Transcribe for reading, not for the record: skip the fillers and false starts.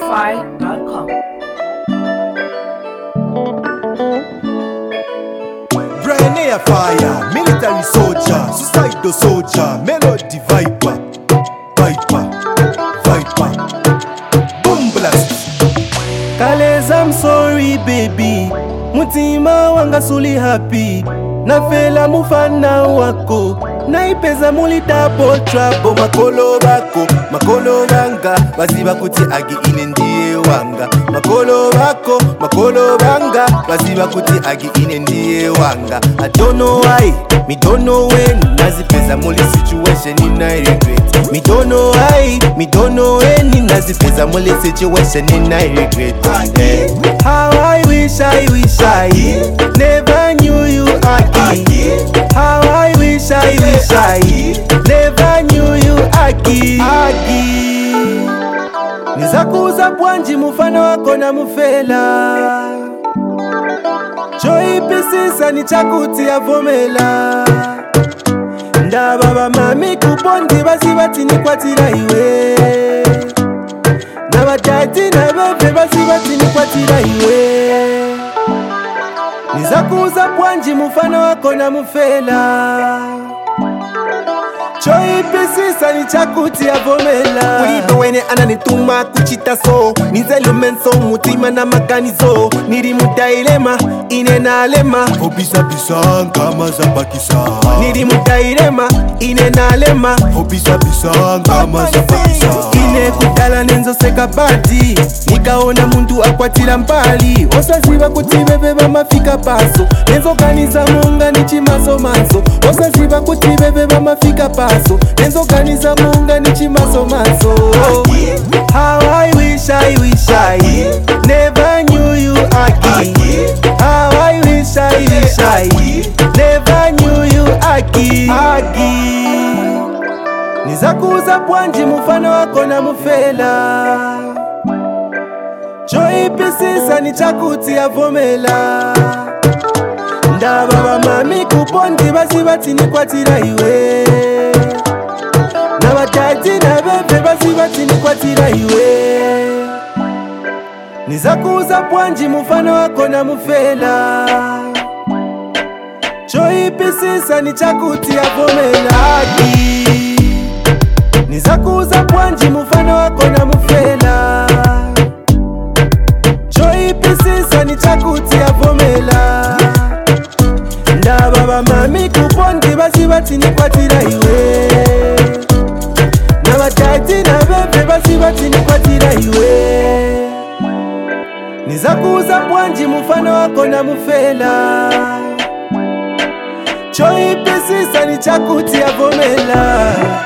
BrenAFI.com. BrenAFI, military soldier, suicidal soldier, melody viper, boom blast. Kaleza, I'm sorry baby, mutima wanga suli happy. Nafela mufana wako, naipeza muli double trouble. Makolo banga, baziba kuti agi ine ndiye wanga. Makolo banga, baziba kuti agi ine ndiye wanga. I don't know why, me don't know when. Nazipeza muli situation in I regret. Me don't know why, me don't know when. Nazipeza muli situation in I regret. How I wish I never knew you again. How I wish I never knew you again. Nizakuza bwanji mufano wako na mufela. Choipisisa ni chakuti ya vomela. Ndababa mami kupondi basi bati ni kwatira iwe. Nabadati na bebe basi bati ni kwatira iwe. Nizakuza bwanji mufano wako na mufela. Choipisisa ni chakuti ya vomela. Ulido wene ananituma kuchita so. Nizelu menso mutima na maganizo. Niri mudailema ine na alema. Obisa kama za Pakistan. Niri mudailema ine na alema. Obisa kama za Pakistan. Ine kutala nenzo seka badi. Nikaona muntu akwatira mbali. Osaziba kuti bebe bamafika paso. Nenzo ganiza munga nichi maso. Osaziba kuti bebe bamafika paso. Nenzo ganiza munga nichi maso. How I wish I never knew you again. How I wish I never knew you again. Nizakuza bwanji mufano wako na mufela. Choipisisa ni chakuti ya vomela. Ndababa mami kupondi basi bati ni kwatira iwe. Nabadati na bebe basi bati ni kwatira iwe. Nizakuza bwanji mufano wako na mufela. Choipisisa ni chakuti ya vomela. Nizakuza bwanji mufano wako na mufela. Choipisisa ni chakuti ya vomela. Ndababa mami kupondi basi bati ni kwatira iwe. Nabadati na bebe basi bati ni kwatira iwe. Nizakuza bwanji mufano wako na mufela. Choipisisa ni chakuti ya vomela.